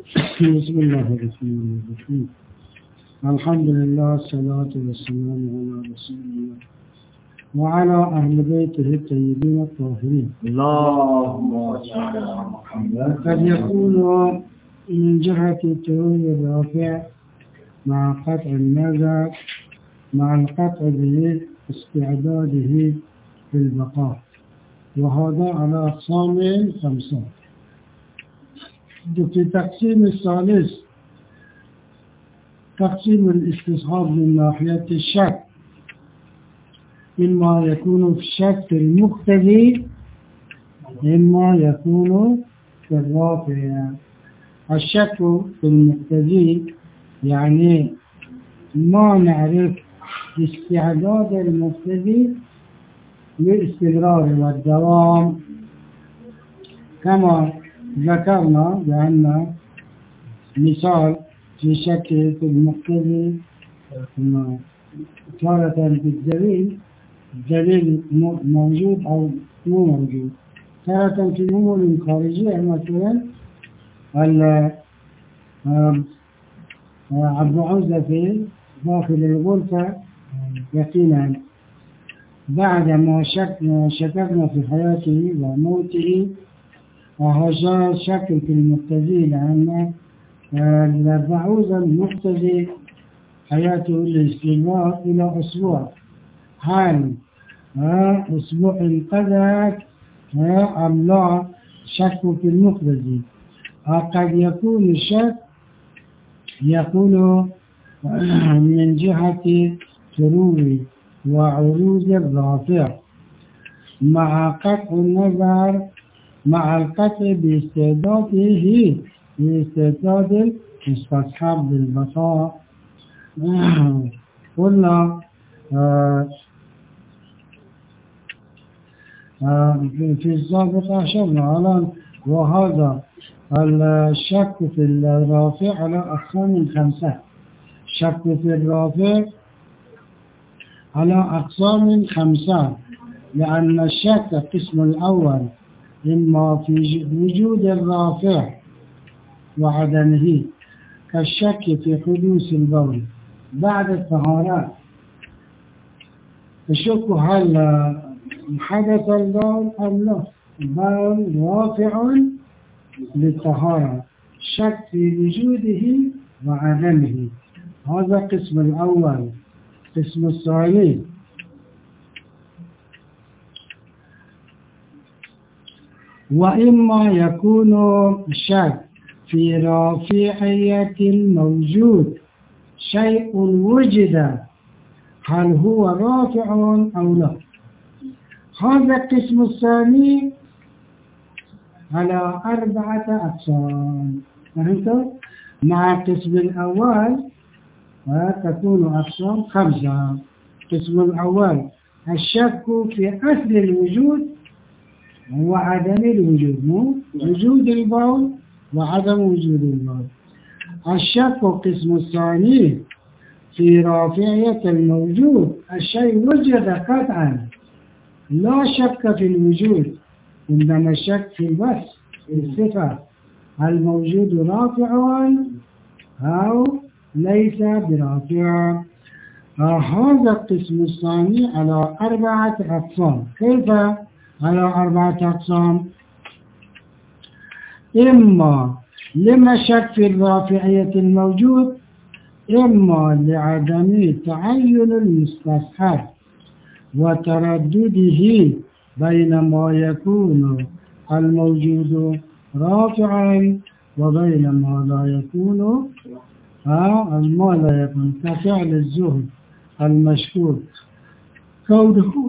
بسم الله الرحمن الرحيم. الحمد لله الصلاة والسلام على رسول الله وعلى أهل بيته الطيبين الطاهرين. اللهم صل على محمد. قد يكون من جهة التروي الرافع مع قطع النظر مع القطع باستعداده في البقاء، وهذا على أقسام 5. في التقسيم الثالث تقسيم الاستصحاب من ناحية الشك، إما يكون في الشك المقتضي إما يكون في الرافع. الشك في المقتضي يعني ما نعرف استعداد المقتضي للاستمرار والدوام، كما ذكرنا بأن مثال في شك في المقتضي تارة في الدليل موجود أو مو موجود، تارة في الأمور الخارجية مثلا البعوثة في داخل الغرفة يقينا بعد ما شككنا في حياته وموته، وهذا شك في المقتضي لأن البعوثة المقتضي حياته الاستمرار إلى أسبوع، هل أسبوع انقضت أم لا؟ شك في المقتضي. قد يكون الشك يكون من جهة تروي وعروض الرافع مع قطع النظر مع القطع باستعداده باستعداد الاستصحاب للبقاء. قلنا في السابق أشرنا على وهذا الشك في الرافع على أقسام 5. الشك في الرافع على أقسام 5 لأن الشك القسم الأول إما في وجود الرافع وعدمه، كالشك في حدوث البول بعد الطهارات، الشك هل حدث البول أم لا، البول رافع للطهارة، شك في وجوده وعدمه، هذا القسم الأول. القسم الثاني وإما يكون شك في رافعية الموجود، شيء وجد هل هو رافع أو لا، هذا القسم الثاني على 4 أقسام. فهمتوا؟ مع القسم الأول تكون أقسام 5. القسم الأول الشك في أصل الوجود وعدم الوجود، مو وجود البول وعدم وجود البول. الشك القسم الثاني في رافعية الموجود، الشيء وجد قطعا لا شك في الوجود، إنما الشك في البس الصفة الموجود رافع أو ليس برافع. هذا القسم الثاني على 4 أقسام. كيف على 4 أقسام؟ إما لما شك في الرافعية الموجود، إما لعدم تعين المستصحب وتردده بين ما يكون الموجود رافعا وبين ما لا يكون ما لا يكون، كفعل الزهد المشهور كونه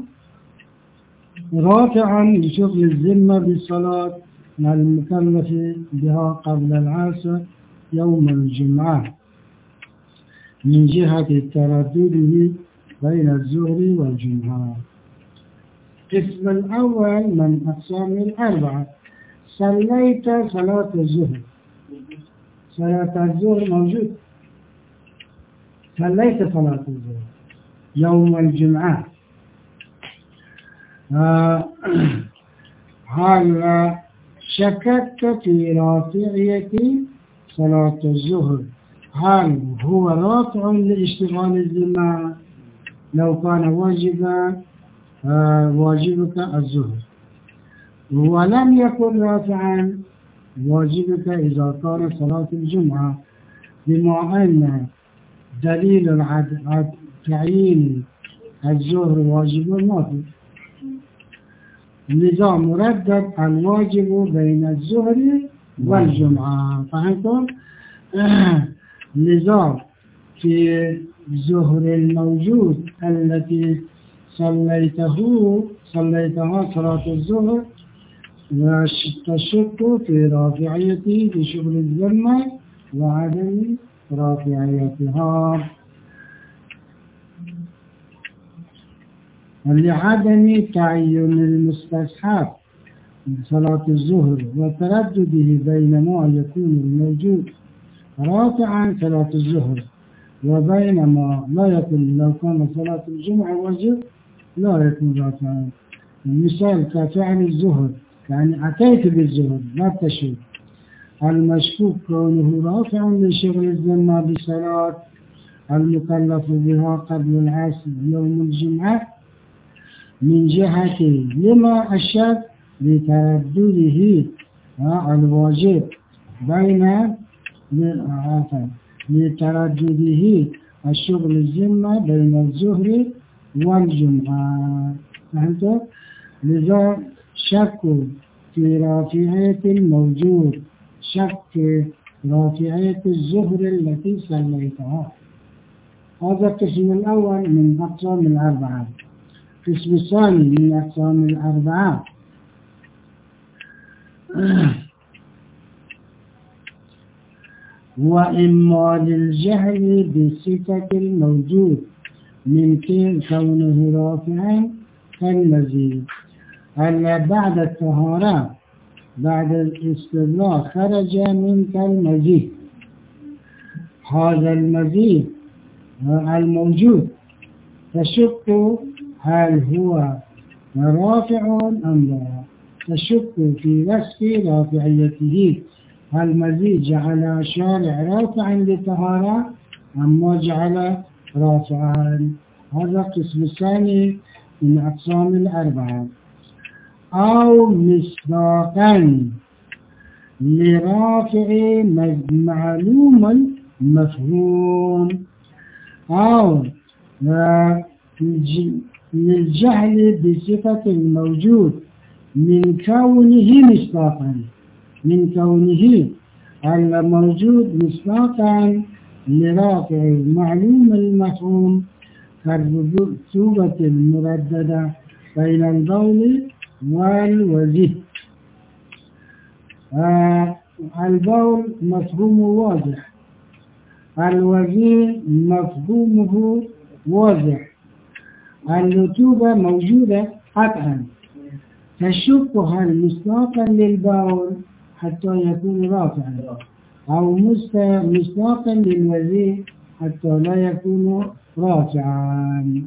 رافعا لشغل الذمة بالصلاة مع المكلف بها قبل العصر يوم الجمعة من جهة تردده بين الظهر والجمعة. القسم الأول من أقسام 4. صليت صلاة الظهر، صلاة الظهر موجود، صليت صلاة الظهر يوم الجمعة، هل شككت في رافعية صلاة الظهر هل هو رافع لاشتغال الذمة؟ لو كان واجبك الظهر ولم يكن رافعا واجبك إذا كان صلاة الجمعة، بما أن دليل تعيين الظهر واجب نافذ، لذا مردد الواجب بين الظهر والجمعة. فهمتم؟ لذا في الظهر الموجود التي صليتها صلاة الظهر تشك في رافعيته بشغل الذمة وعدم رافعيتها لعدم تعين المستصحب صلاة الظهر وتردده بين ما يكون الموجود رافعا صلاة الظهر وبين ما لا يكون. لو كان صلاة الجمعة واجب لا يكون رافعا. المثال كفعل الظهر، يعني أتيت بالظهر لا تشك، المشكوك كونه رافع لشغل الذمة بصلاة المكلف بها قبل العصر يوم الجمعة من جهة لما الشك لتردده الواجب بين لتردده الشغل الذمة بين الظهر والجمعة. فهمت؟ لذا شك في رافعية الموجود، شك في رافعية الظهر التي صليتها. هذا القسم الأول من أقسام الأربعة. القسم الثاني من أقسام الأربعة وإما للجهل بالصفة الموجود من كونه رافعا كالمزيد، ألا بعد الطهارة بعد الاستبلاء خرج منك المزيد، هذا المزيد الموجود تشك هل هو رافع أم لا، تشك في وصف رافعيته، هل مزيد جعل شارع رافعا للطهارة أم ما جعل رافعا. هذا القسم الثاني من أقسام الأربعة. أو مصداقا لرافع معلوم المفهوم، أو للجهل بصفة الموجود من كونه مصداقا، من كونه الموجود مصداقا لرافع معلوم المفهوم كالرطوبة المرددة بين البول والوزي. البول مفهومه واضح، الوزي مفهومه واضح، الرطوبة موجودة قطعا، تشك هل مصداقا للبول حتى يكون رافعا أو مصداقا للوزي حتى لا يكون رافعا.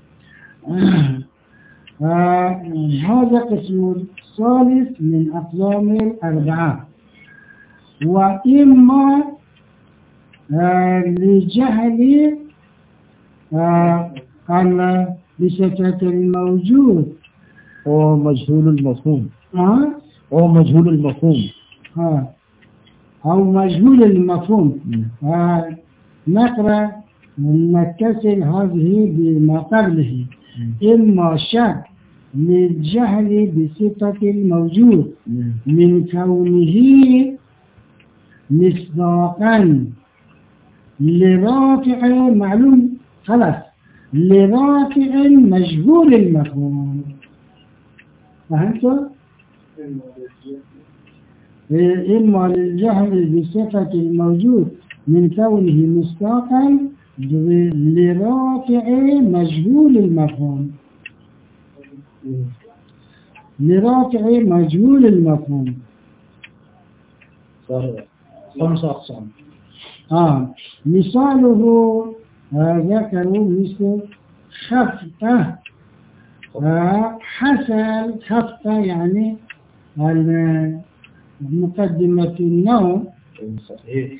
هذا قسم الثالث من أقسام الأربعة. وإما لجهل بصفة الموجود أو مجهول المفهوم أو مجهول المفهوم أو مجهول المفهوم. نقرأ نتصل هذه بما قبله. إما شك للجهل بصفة الموجود من كونه مصداقا لرافع معلوم، خلاص، لرافع مجهول المفهوم. فهمت؟ إما للجهل بصفة الموجود من كونه مصداقا لرافع مجهول المفهوم، لرافع مجهول المفهوم. خمسة أقسام. مثاله ذكروا مثل خفته، حصل خفته يعني مقدمة النوم صحيح.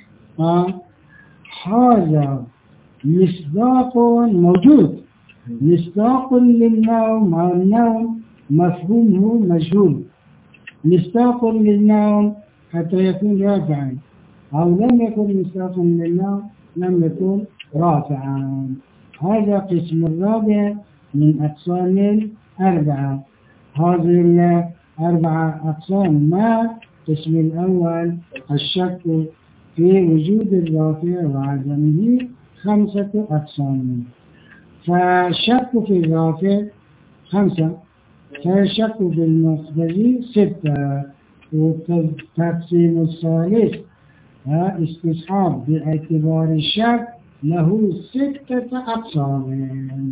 هذا مصداق موجود، مصداق للنوم، والنوم مفهومه مجهول. مصداق للنوم حتى يكون رافعا، أو لم يكن مصداق للنوم لم يكن رافعا. هذا قسم الرابع من أقسام الأربعة. هذه الأربعة أقسام. ما القسم الأول الشك في وجود الرافع وعدمه 5 أقسام. فالشك في الرافع 5، فالشك في المقتضي 6. والتقسيم الثالث استصحاب باعتبار الشك له 6 أقسام.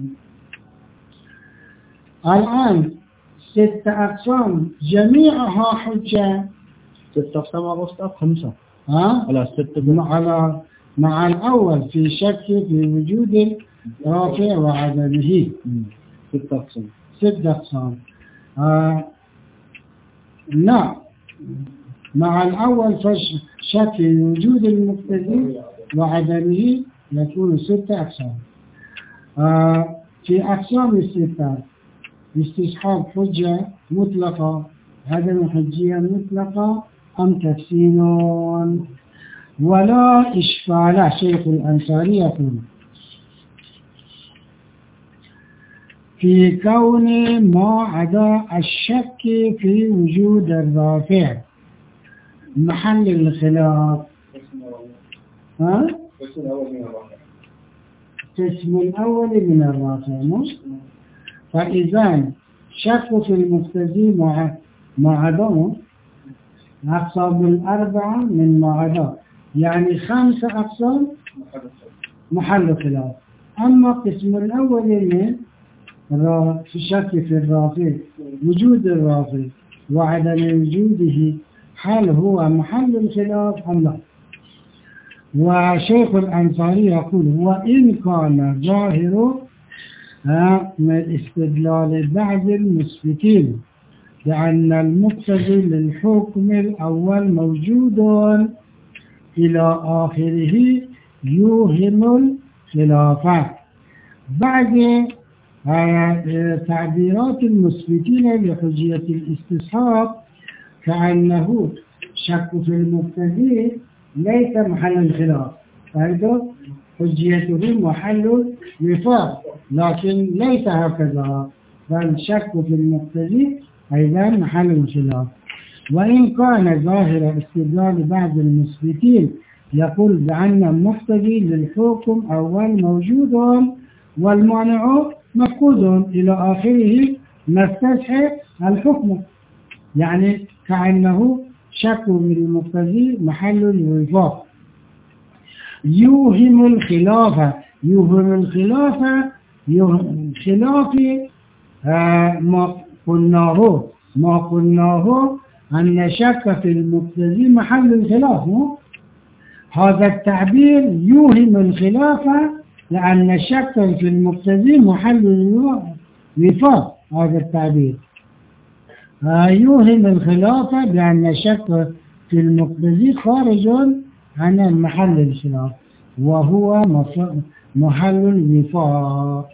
الآن 6 أقسام جميعها حجة. 6 أقسام على أستاذ 5 على 6 مع الأول في شك في وجود الرافع وعدمه 6 أقسام. 6 أقسام. لا، مع الأول فشك في وجود المقتضي وعدمه يكون 6 أقسام. في أقسام ال6 استصحاب حجة مطلقة، عدم حجية مطلقة، أم تفسير ولا إشكال. شيخ الأنصاري يقول في كون ما عدا الشك في وجود الرافع محل الخلاف. القسم الأول من الرافع. فإذا شك في المقتضي مع عدمه أقسام الأربعة من ما عدا، يعني 5 أقسام محل خلاف. أما القسم الأول من في الشك في الرافع وجود الرافع وعدم وجوده، هل هو محل الخلاف أم لا؟ وشيخ الأنصاري يقول وإن كان ظاهر من استدلال بعض المثبتين لأن المقتضي للحكم الأول موجود إلى آخره يوهم الخلافات. بعد تعبيرات المثبتين لحجية الاستصحاب كأنه شك في المقتضي ليس محل الخلاف، فهذا حجيته محل وفاق، لكن ليس هكذا، بل شك في المقتضي أيضا محل الخلاف. وإن كان ظاهر استدلال بعض المثبتين يقول بأن المقتضي للحكم أول موجود والمانع مفقود إلى آخره نستصحب الحكم، يعني كأنه شك من المقتضي محل الوفاق. يوهم الخلافة، يوهم الخلافة خلاف ما قلناه أن شك في المقتضي محل الخلاف. هذا التعبير يوهم الخلافة لأن الشك في المقتضي محل الوفاق. هذا التعبير يوهم الخلافة بأن الشك في المقتضي خارج عن محل الخلاف وهو محل الوفاق.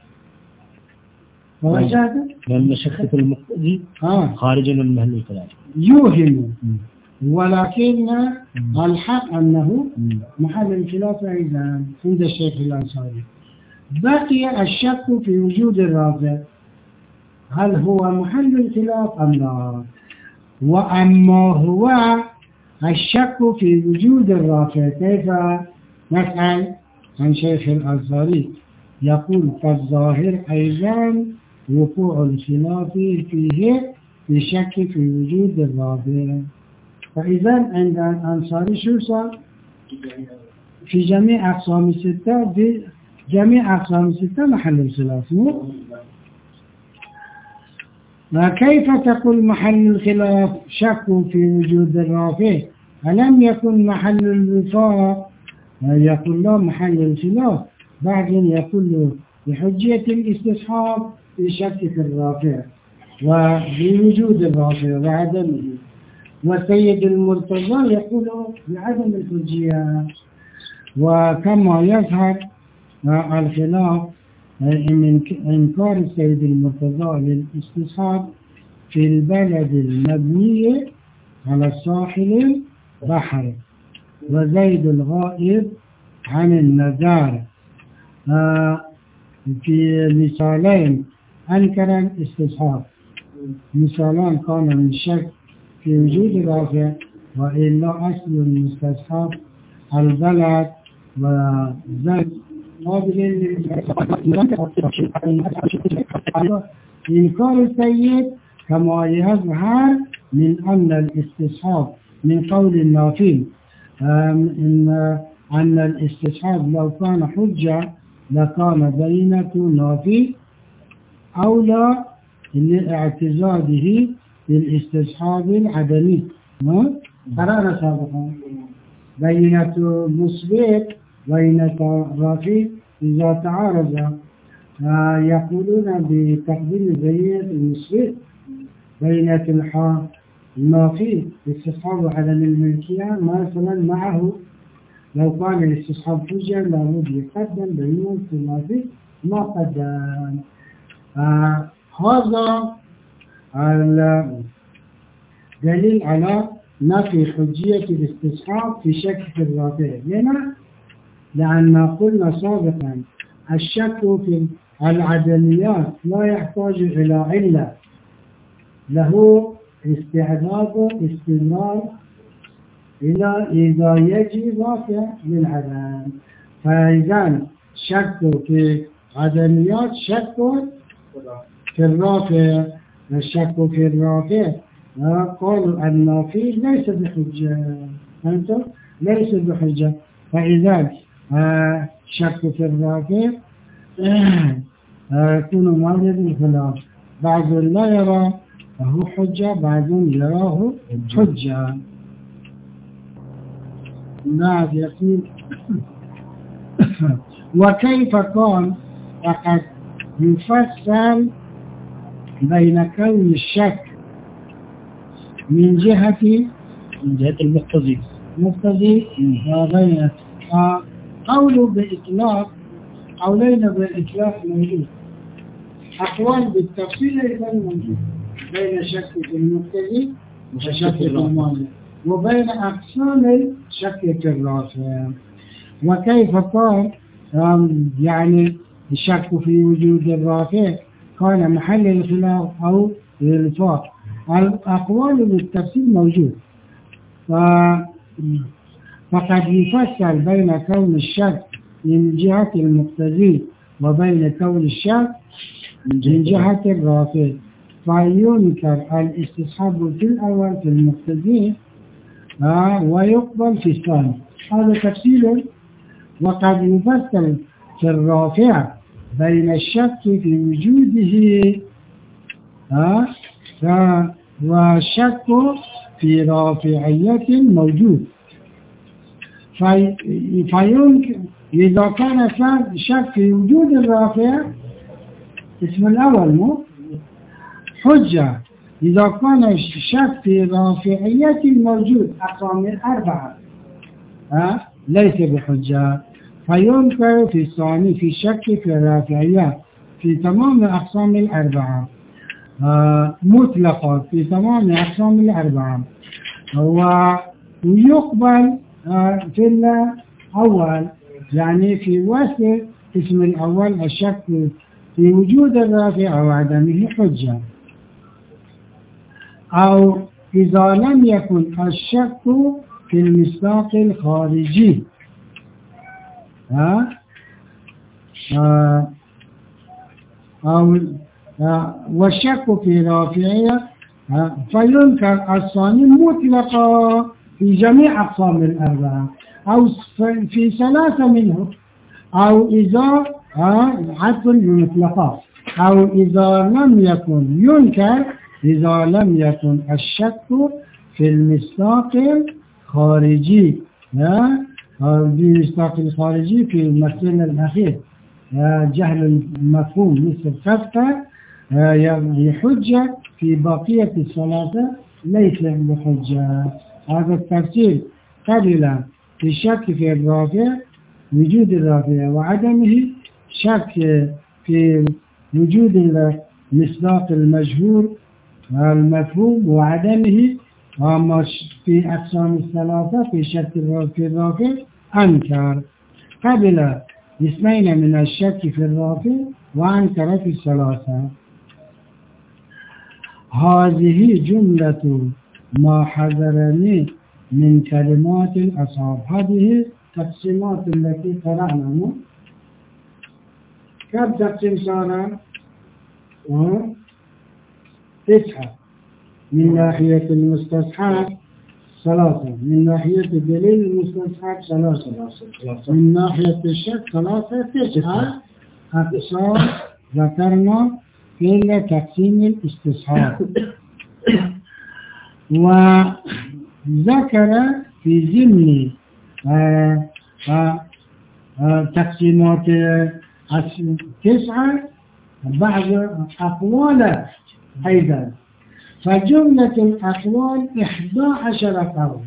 لأن الشك في المقتضي خارج عن محل الخلاف يوهم، ولكن الحق أنه محل الخلاف أيضا عند الشيخ الأنصاري. بقي الشك في وجود الرافع، هل هو محل الخلاف أم لا؟ وأما هو الشك في وجود الرافع كيف نسأل عن شيخ الأنصاري؟ يقول فالظاهر أيضا وقوع الخلاف فيه في شك في وجود الرافع. فإذا عند الأنصاري شو صار؟ في جميع أقسام الستة، في جميع أقسام الستة محل الخلاف. كيف تقول محل الخلاف شك في وجود الرافع؟ ألم يكن محل الوفاق؟ يقول لا محل الخلاف، بعدين يقول له بحجية الاستصحاب في شك في الرافع وبوجود الرافع وعدمه. وسيد المرتضى يقول بعدم الحجية. وكما يظهر الخلاف من إنكار السيد المرتضى للاستصحاب في البلد المبني على الساحل البحري، وزيد الغائب عن النزار في مثالين أنكر الاستصحاب. مثالان كان من شك في وجود الرافع، وإلا أصل المستصحاب البلد وزيد إنكار السيد كما يظهر من أن الاستصحاب من قول النافي أن الاستصحاب لو كان حجة لكان بينة نافي أولى لاعتزاده بالاستصحاب العدمي. قرار سابقا بينة مثبت بينة رافي إذا تعارض يقولون بتقديم بينة المثبت بينة النافي استصحاب عدم الملكية مثلا معه. لو كان الاستصحاب حجة لابد يقدم بينة النافي ما قدم. هذا الدليل على نفي حجية الاستصحاب في شك في الرافع. لما؟ لأن قلنا سابقا الشك في العدميات لا يحتاج إلى علة، له استعداد استمرار إلى إذا يجي رافع للعدم. فإذا شك في عدميات شك في الرافع. الشك في الرافع قالوا النافي ليس بحجة، فهمتم؟ ليس بحجة. فإذا شك في الرافع يكون موجود الخلاف، بعض لا يرى فهو حجة، بعض يراه حجة. نعم يقول وكيف كان فقد يفصل بين كون الشك من جهة المقتضي وبين قوله بإطلاق، قولين بالإطلاق موجود، أقوال بالتفصيل أيضا موجود، بين شك في المقتضي وشك في المانع، وبين أقسام الشك في الرافع. وكيف قال يعني الشك في وجود الرافع كان محل الخلاف أو الوفاق. الأقوال بالتفصيل موجود. فقد يفصل بين كون الشك من جهة المقتضي وبين كون الشك من جهة الرافع، فينكر الاستصحاب في الأول في المقتضي ويقبل في الثاني. هذا تفصيل. وقد يفصل في الرافع بين الشك في وجوده والشك في رافعية موجود. فيمكن إذا كان شك في وجود الرافع اسم الأول مو حجة. إذا كان الشك في رافعية الموجود أقسام الأربعة ليس بحجة. فينكر في الثاني في الشك في الرافعية في تمام أقسام الأربعة مطلقة في تمام أقسام الأربعة، ويقبل في الأول يعني في وسط اسم الأول الشك في وجود الرافع وعدمه حجة. أو إذا لم يكن الشك في المصداق الخارجي أو والشك في رافعية فينكر الثاني مطلقا في جميع أقسام الأربعة أو في ثلاثة منهم، أو إذا عطف المطلقات، أو إذا لم يكن ينكر إذا لم يكن الشك في المصداق الخارجي أو المصداق الخارجي في المثل الأخير جهل المفهوم مثل خفة يحجة في بقية الثلاثة ليس بحجة. هذا التفسير قبل في الشك في الرافع وجود الرافع وعدمه، شك في وجود المصداق المجهول المفهوم وعدمه، وما في أقسام الثلاثة في شك في الرافع أنكر. قبل اسمين من الشك في الرافع وأنكر في الثلاثة. هذه جملة ما حذرني من كلمات الأصحاب. هذه تقسيمات التي قرأناها. كم تقسيم صار؟ 9. من ناحية المستصحاب 3، من ناحية دليل المستصحاب 3، من ناحية الشك 3. 9 أقسام ذكرنا في تقسيم الاستصحاب. وذكر في ضمن تقسيمات 9 بعض أقوال أيضا. فجملة الأقوال 11 قول.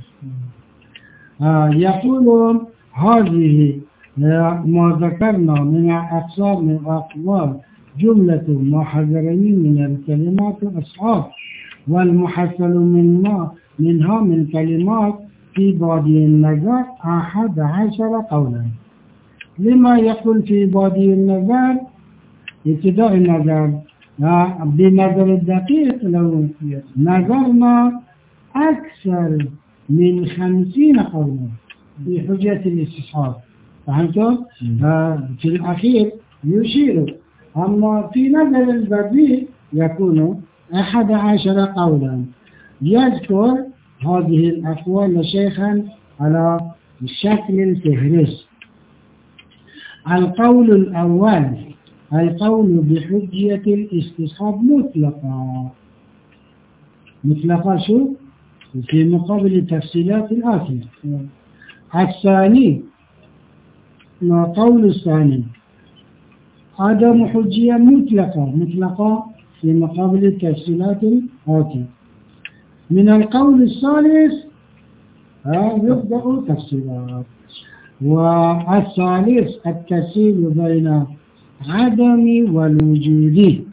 يقولون هذه ما ذكرنا من أقسام الأقوال جملة ما حذرني من الكلمات الأصحاب، والمحصل منها من كلمات في بادي النظر 11 قولا. لما يقول في بادي النظر؟ ابتداء النظر بنظر الدقيق لو نظرنا أكثر من 50 قولا في حجة الاستصحاب. فهمتم؟ في الأخير يشير، أما في نظر البديع يكون 11 قولا. يذكر هذه الأقوال شيخا على شكل الفهرس. القول الأول القول بحجية الاستصحاب مطلقة شو؟ في مقابل التفصيلات الآتية. الثاني قول الثاني عدم حجية مطلقة في مقابل التفصيلات الآتية. من القول الثالث يبدأ تفصيلات. والثالث التفصيل بين عدم والوجود،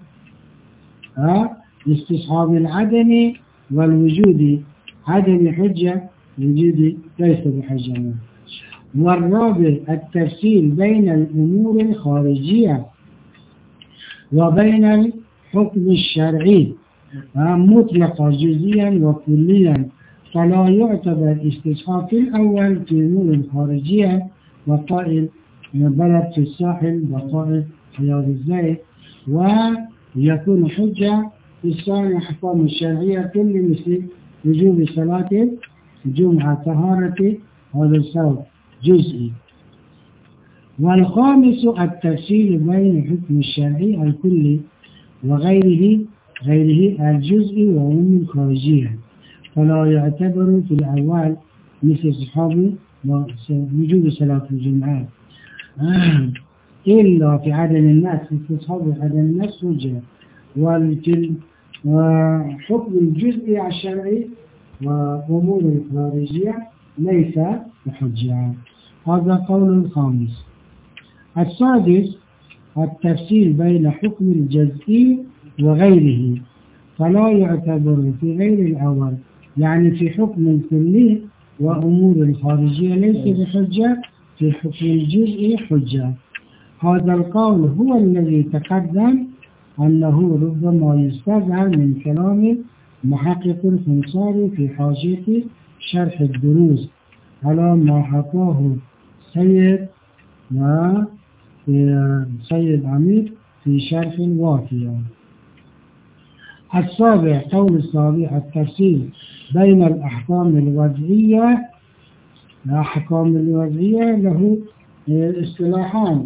استصحاب العدم والوجود، عدم حجة وجود ليس بحجة. والرابع التفصيل بين الأمور الخارجية وبين الحكم الشرعي مطلقا جزئيا وكليا، فلا يعتبر استصحاب في الأول في الأمور الخارجية وقائل بلد في الساحل وقائل حياة الزيت، ويكون حجة في الثاني أحكام الشرعية كل مثل وجوب صلاة الجمعة طهارة هذا الصوت جزئي. والخامس التفصيل بين الحكم الشرعي الكلي وغيره الجزئي وهم الخارجية، فلا يعتبر في الأول مثل صحابي وجوب صلاة الجمعة إلا في عدم الناس، في صحابي عدم الناس حجة. وحكم الجزئي الشرعي وأمور الخارجية ليس بحجة. هذا قول الخامس. السادس التفصيل بين حكم الجزئي وغيره، فلا يعتبر في غير الأول، يعني في حكم الكلي وأمور الخارجية ليس بحجة، في حكم الجزئي حجة. هذا القول هو الذي تقدم أنه ربما يستظهر من كلام محقق الخنصاري في حاشية شرح الدروس على ما حكاه سيد عميد في شرح الوافية. السابع قول السابع التفصيل بين الأحكام الوضعية. الأحكام الوضعية له اصطلاحان،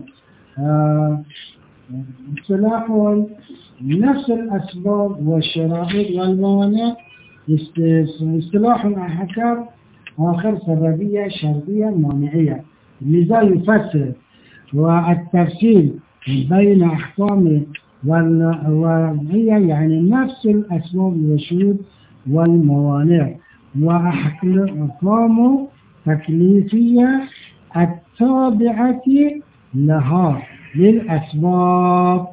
اصطلاح نفس الأسباب والشرائط والموانع، اصطلاح الأحكام آخر سببية شرطية مانعية، لذا يفسر. والتفصيل بين أحكام والوضعية يعني نفس الأسباب والشروط والموانع وأحكام تكليفية التابعة لها للأسباب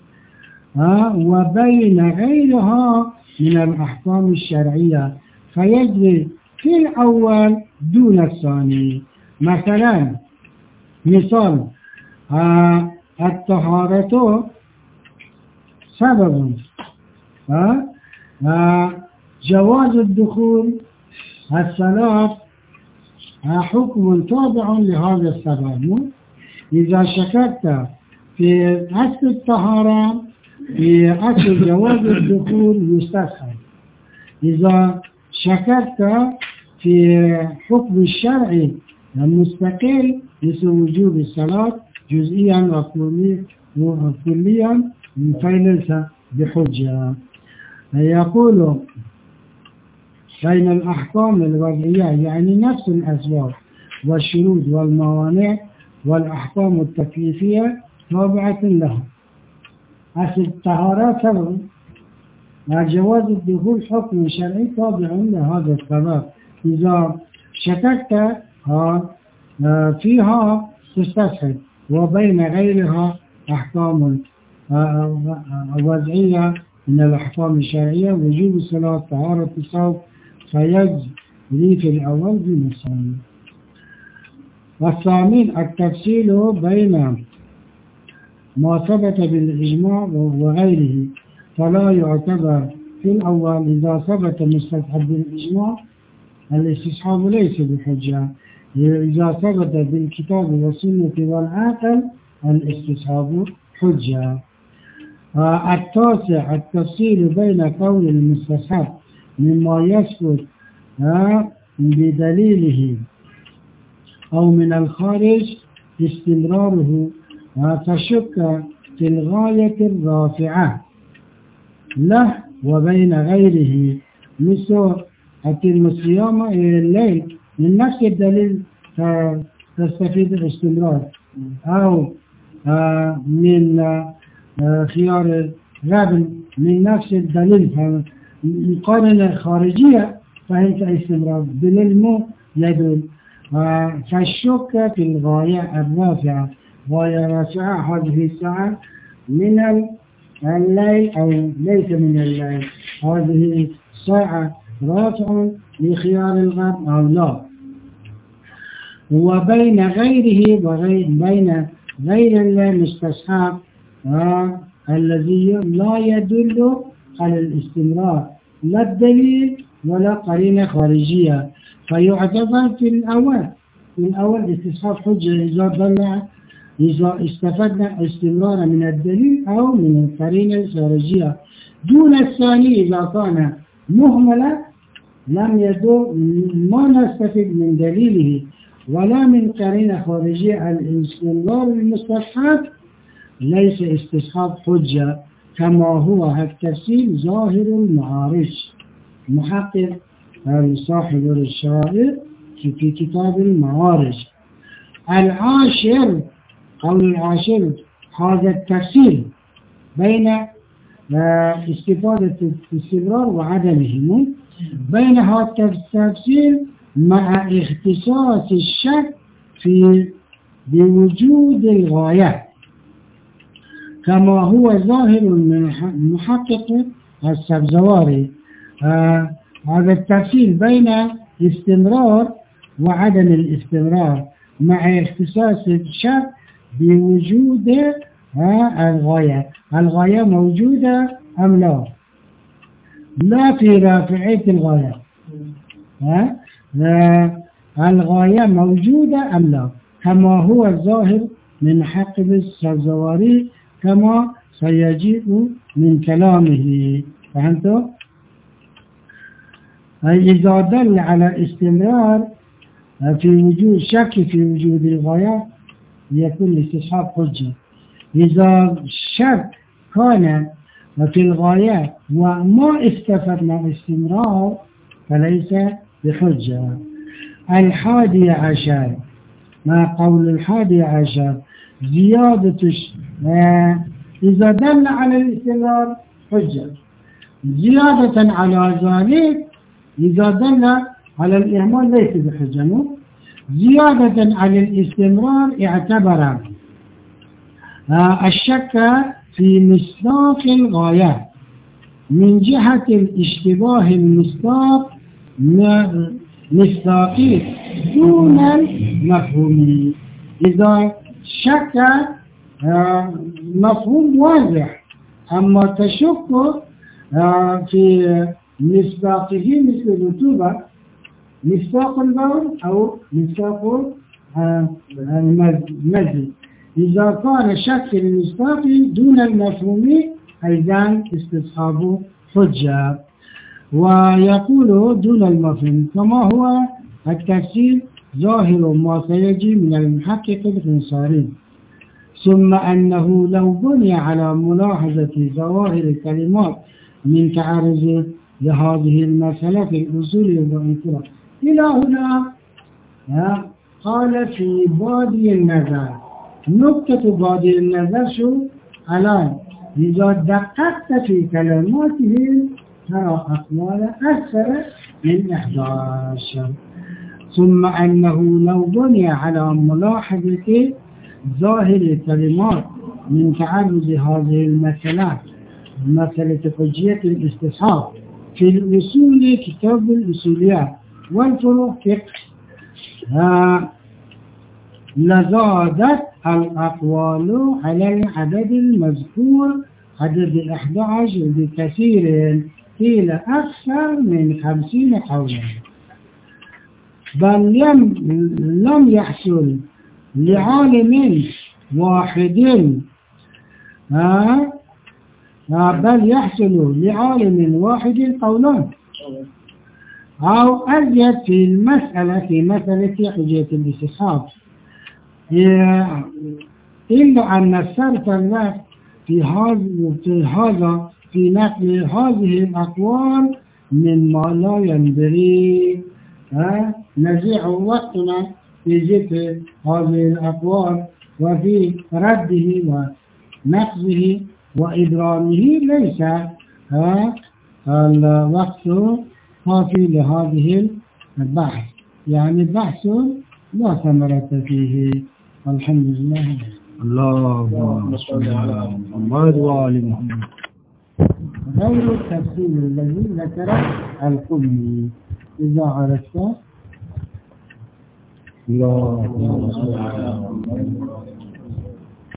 وبين غيرها من الأحكام الشرعية فيجري في الأول دون الثاني. مثلا مثال الطهارة سبب جواز الدخول الصلاة حكم تابع لهذا السبب. إذا شككت في أصل الطهارة في أصل جواز الدخول يستسهل. إذا شككت في حكم الشرعي المستقل مثل وجوب الصلاة جزئيا وكليا فليس بحجة. يقول بين الأحكام الوضعية يعني نفس الأسباب والشروط والموانع والأحكام التكليفية تابعة لها. أصل الطهارة سبب جواز الدخول حكم شرعي تابع لهذا السبب. إذا شككت فيها تستسهل. وبين غيرها أحكام وضعية من الأحكام الشرعية وجوب الصلاة طهارة الصوم فيجري في الأول بالثاني. والثامن التفصيل بين ما ثبت بالإجماع وغيره فلا يعتبر في الأول. إذا ثبت مستحب بالإجماع الاستصحاب ليس بحجة. إذا ثبت بالكتاب والسنة والعقل الاستصحاب حجة. التاسع التفصيل بين قول المستصحب مما يثبت بدليله أو من الخارج استمراره تشك في الغاية الرافعة له وبين غيره مثل أتم الصيام إلى الليل من نفس الدليل تستفيد الاستمرار أو من خيار غابل من نفس الدليل مقارنة خارجية فهي استمرار بالعلم يدل. فالشك في الغاية الرافعة غاية رافعة هذه الساعة من الليل أو ليس من الليل هذه ساعة رافع لخيار الغاب أو لا. وبين غيره بين غير المستصحب الذي لا يدل على الاستمرار لا الدليل ولا قرينة خارجية فيعتبر في الأول استصحاب حجة إذا استفدنا استمرارا من الدليل أو من القرينة الخارجية دون الثاني. إذا كان مهملا لم يدل ما نستفيد من دليله ولا من قرينة خارجية. الاستمرار المستصحب ليس استصحاب حجة كما هو التفسير ظاهر المعارج محقق صاحب الشرائع في كتاب المعارج. العاشر قول العاشر هذا التفسير بين استفادة الاستمرار وعدمه بين هذا التفسير مع اختصاص الشك في بوجود الغاية كما هو ظاهر من محقق السبزواري. هذا التفسير بين استمرار وعدم الاستمرار مع اختصاص الشك بوجود الغاية موجودة أم لا في رافعية الغاية الغاية موجودة أم لا كما هو الظاهر من حق السبزواري كما سيجيء من كلامه. فهمتوا؟ إذا دل على استمرار في وجود شك في وجود الغاية يكون الاستصحاب حجة. إذا شك كان في الغاية وما استفدنا استمرار فليس بحجة. 11 ما قول 11 زيادة إذا دل على الاستمرار حجة زيادة على ذلك إذا دل على الإهمال ليس بحجة، زيادة على الاستمرار اعتبر الشك في مصداق الغايات من جهة الاشتباه مصداقي دون المفهوم. إذا شك مفهوم واضح، أما تشك في مصداقه مثل الرطوبة، مصداق البول أو مصداق المزي. إذا كان شك المصداق دون المفهوم أيضا استصحاب حجة. ويقول دون المفهوم كما هو التفسير ظاهر ما سيجي من المحقق الخنصاري. ثم أنه لو بني على ملاحظة ظواهر الكلمات من تعرض لهذه المسألة في الأصول والانطلاق إلى هنا قال في بادي النظر. نقطة بادي النظر شو؟ الآن إذا دققت في كلماته ترى أقوال أكثر من 11. ثم أنه لو بني على ملاحظة ظاهر الكلمات من تعرض هذه المسألة، مسألة حجية الاستصحاب في الأصول كتاب الأصوليات والفروع فقه، لزادت الأقوال على العدد المذكور عدد 11 بكثير، قيل أكثر من 50 قولا. بل لم يحصل لعالم واحد بل يحصل لعالم واحد قولان أو أزيد في المسألة في مسألة حجية الاستصحاب، إلا أن الصرف الوقت في نقل هذه الأقوال مما لا ينبغي. نزيع وقتنا في ذكر هذه الأقوال وفي رده ونقضه وإبرامه ليس الوقت كافي لهذه البحث، يعني البحث لا ثمرة فيه. الحمد لله. اللهم صل على محمد وآل محمد. غير التفصيل الذي ذكره القمي إذا عرفت. اللهم صل على محمد.